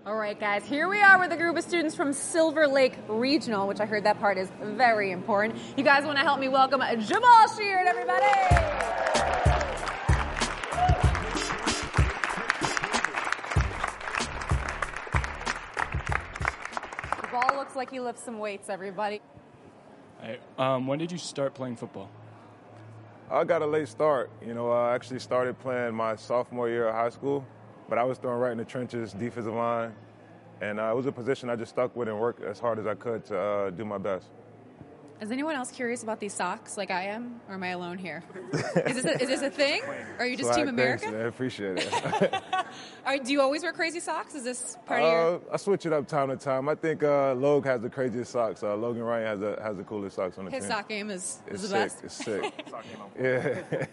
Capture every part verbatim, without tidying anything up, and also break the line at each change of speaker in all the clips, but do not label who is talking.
All right, guys, here we are with a group of students from Silver Lake Regional, which I heard that part is very important. You guys want to help me welcome Jamal Sheard, everybody? The ball looks like he lifts some weights, everybody.
Hey, um, when did you start playing football?
I got a late start. You know, I actually started playing my sophomore year of high school, but I was thrown right in the trenches, defensive line, and uh, it was a position I just stuck with and worked as hard as I could to uh, do my best.
Is anyone else curious about these socks like I am, or am I alone here? Is this a, is this a thing? Or are you just
Swag,
Team America?
Thanks, man. I appreciate it.
Are, do you always wear crazy socks? Is this part of
uh,
your...
I switch it up time to time. I think uh, Logue has the craziest socks. Uh, Logan Ryan has the, has the coolest socks on the
His
team.
sock game is, is
It's
the
sick.
best?
It's sick. Yeah.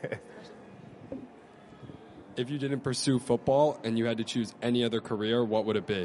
If you didn't pursue football and you had to choose any other career, what would it be?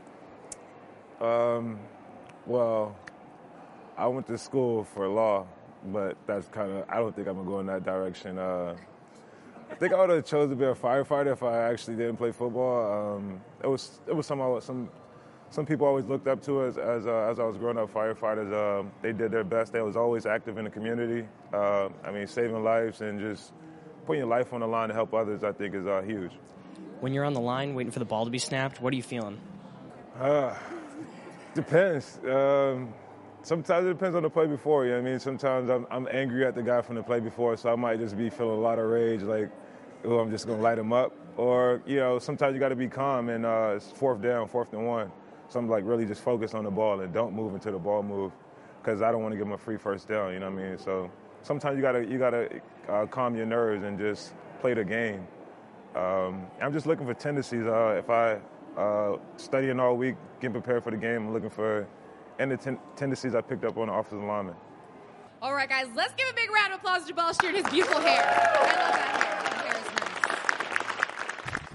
Um, well, I went to school for law, but that's kind of, I don't think I'm going to go in that direction. Uh, I think I would have chose to be a firefighter if I actually didn't play football. Um, it was it was some some some people always looked up to as as, uh, as I was growing up. Firefighters, uh, they did their best. They was always active in the community. Uh, I mean, saving lives and just putting your life on the line to help others, I think, is uh, huge.
When you're on the line waiting for the ball to be snapped, what are you feeling?
Uh, depends. Um, sometimes it depends on the play before. You know what I mean? Sometimes I'm, I'm angry at the guy from the play before, so I might just be feeling a lot of rage, like, oh, I'm just going to light him up. Or, you know, sometimes you got to be calm, and uh, it's fourth down, fourth and one. So I'm, like, really just focus on the ball and don't move until the ball move because I don't want to give him a free first down, you know what I mean? So sometimes you got to you gotta, uh, calm your nerves and just play the game. Um, I'm just looking for tendencies. Uh, if I uh, studying all week, getting prepared for the game, I'm looking for any ten- tendencies I picked up on the offensive lineman.
All right, guys, let's give a big round of applause to Jamal Sheard and his beautiful hair. I love that hair.